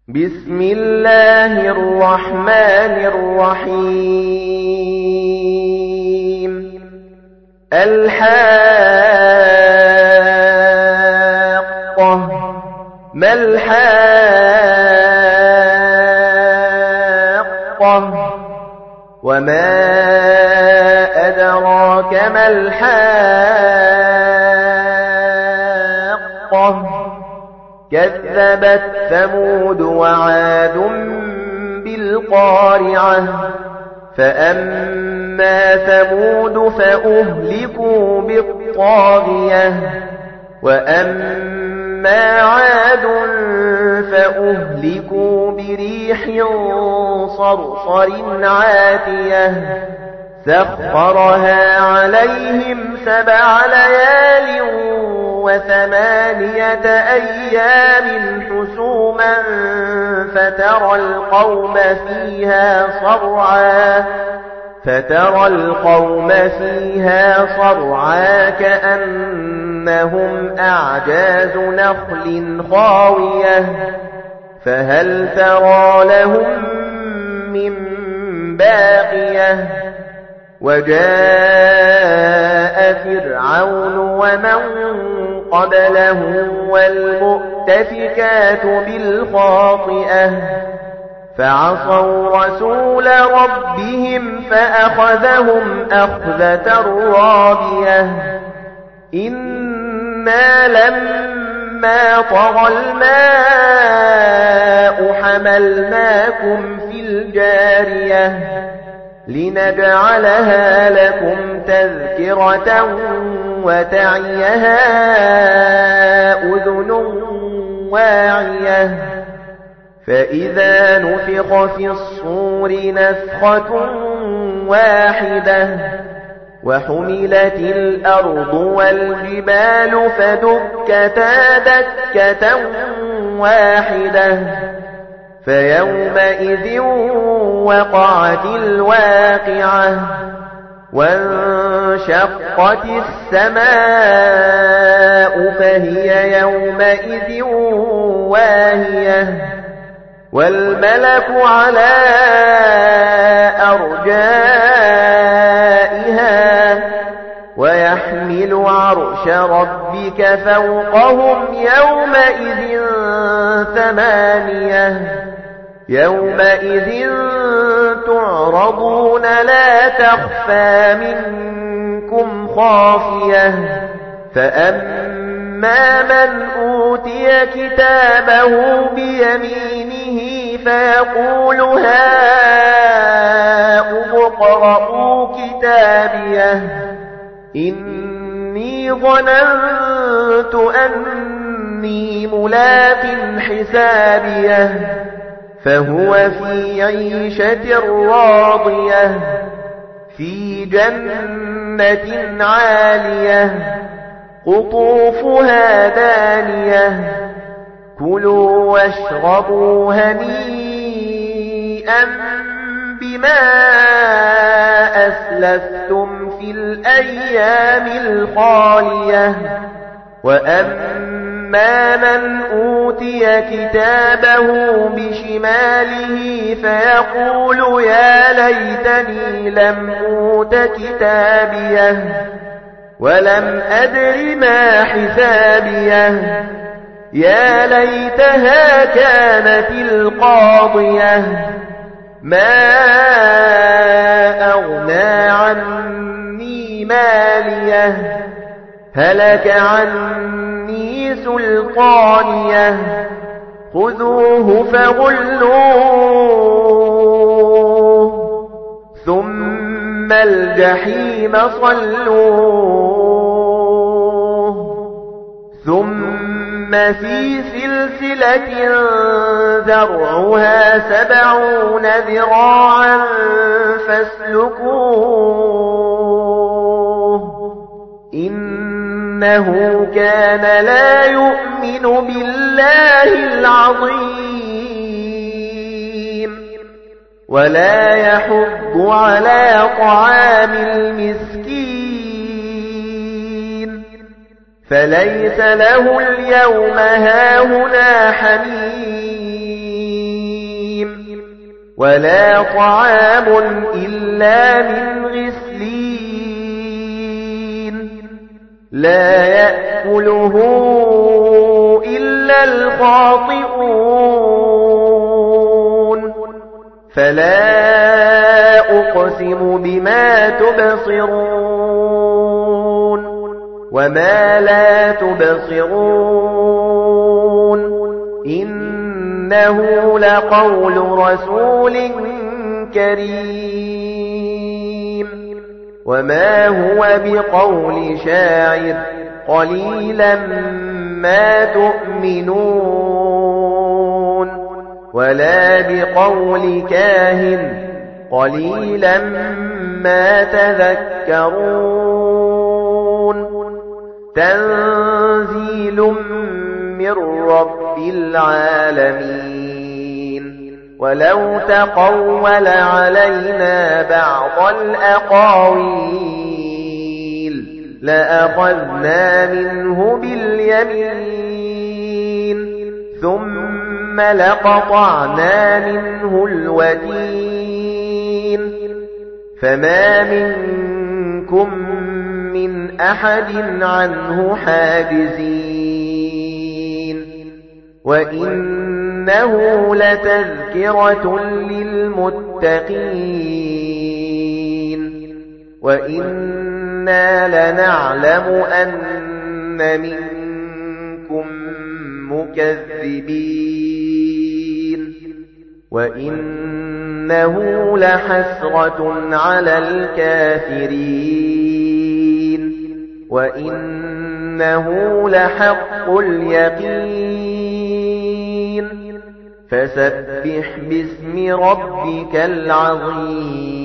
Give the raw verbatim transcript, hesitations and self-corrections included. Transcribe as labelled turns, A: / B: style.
A: بسم الله الرحمن الرحيم الحاقة ما الحاقة وما أدراك ما الحاقة كذبت ثمود وعاد بالقارعة فأما ثمود فأهلكوا بالطاغية وأما عاد فأهلكوا بريح صرصر عاتية سخرها عليهم سبع ليال وثمانية أيام حسوما فترى القوم فيها صرعا فترى القوم فيها صرعا كأنهم أعجاز نخل خاوية فهل ترى لهم من باقية وجاء فرعون ومن قبله والمؤتفكات بالخاطئة فعصوا رسول ربهم فأخذهم أخذة رابية إنا لما طغى الماء حملناكم في الجارية لنجعلها لكم تذكرة وتعيها أذن واعية فإذا نفخ في الصور نفخة واحدة وحملت الأرض والجبال فدكتا دكة واحدة فيومئذ وقعت الواقعة وانشقت السماء فهي يومئذ واهية والملك على أرجائها ويحمل عرش ربك فوقهم يومئذ ثمانية يومئذ تعرضون لا تخفى منكم خافية فأما من أوتي كتابه بيمينه فيقول هاؤم اقرءوا كتابيه إني ظننت أني ملاق حسابيه فهو في عيشة راضية في جنة عالية قطوفها دانية كلوا واشربوا هنيئا بما أسلفتم في الأيام الخالية وأما من أوتي كتابه بشماله فيقول يا ليتني لم أوت كتابيه ولم أدر ما حسابيه يا ليتها كانت القاضية ما أغنى عني ماليه هلك عني سلطانيه خذوه فغلوه ثم الجحيم صلوه ثم في سلسلة ذرعها سبعون ذراعا فاسلكوه إنه كان لا يؤمن بالله العظيم ولا يحض على طعام المسكين فليس له اليوم هاهنا حميم ولا طعام إلا من غسلين لا يأكله إلا الخاطئون فلا أقسم بما تبصرون وما لا تبصرون إنه لقول رسول كريم وما هو بقول شاعر قليلا ما تؤمنون ولا بقول كاهن قليلا ما تذكرون تنزيل من رب العالمين ولو تقول علينا بعض الأقاويل لأخذنا منه باليمين ثم لقطعنا منه الوتين فما منكم من أحد عنه حاجزين وإنه لتذكرة للمتقين وإنا لنعلم أن منكم مكذبين وإنه لحسرة على الكافرين وإنه لحق اليقين فسبح باسم ربك العظيم